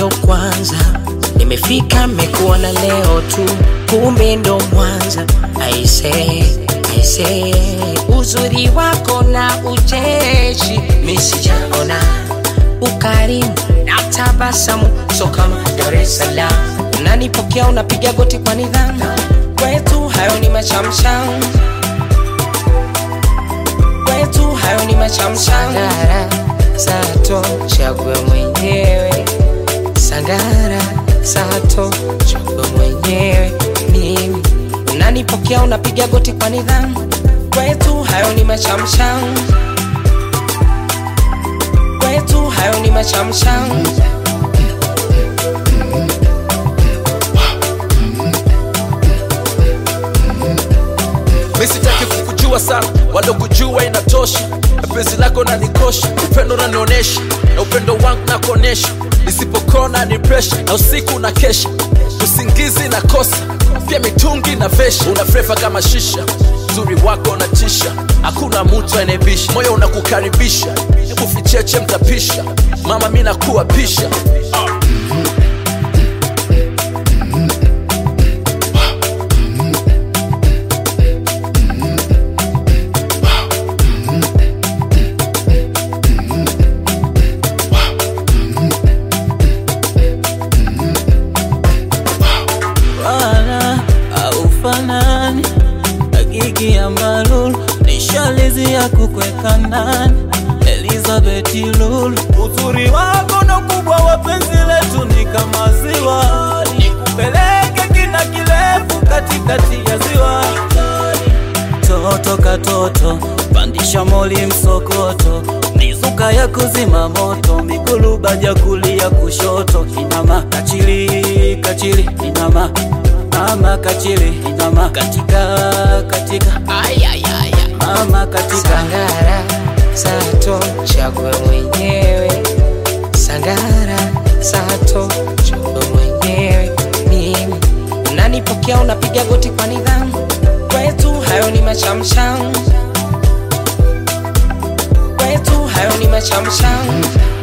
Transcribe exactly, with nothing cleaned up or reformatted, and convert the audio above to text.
ndo kwanza nimefika, mekuona leo tu, kumbe ndo mwanza. I say, I say, uzuri wako na ucheshi misijaona, ukarimu na tabasamu so kama Dar es Salaam. Unanipokea unapiga goti kwa nidhamu, kwetu hayo ni machamsham, kwetu hayo ni machamsham. Sangara, sato, chague mwenyewe. Sangara, sato, chague mwenyewe. Mimi unanipokea unapiga goti kwa nidhamu, kwetu hayo ni machamsham, kwetu hayo ni machamsham. Misitaki kukujua sana, wala kujua inatosha. Penzi lako na nikosha, upendo na nionesha, na upendo wangu na kuonesha. Nisipokona ni pressure, na usiku na kesha, usingizi na kosa, pia mitungi na vesha. Una flavor kama shisha, uzuri wako unatisha, hakuna mtu anayebisha, moyo unakukaribisha. Hebu ficheche mtapisha, mama mimi nakuwa pisha. uh. Fanani Agigi ya malulu, nishalizi ya kukweka nani Elizabeth Lulu. Uzuri wako na kubwa wa penzi letu ni kama ziwa, nikupeleke kina kirefu katikati ya ziwa. Toto katoto, pandisha moli msokoto, mizuka ya kuzima moto, migulu baja kulia kushoto. Inama kachili, kachili, inama mama kachili, inama katika, katika, ay ay ay, mama katika. Sangara, sato, chague mwenyewe. Sangara, sato, chague mwenyewe. Mimi unanipokea unapiga goti kwa nidhamu, kwetu hayo ni machamsham, kwetu hayo ni machamsham.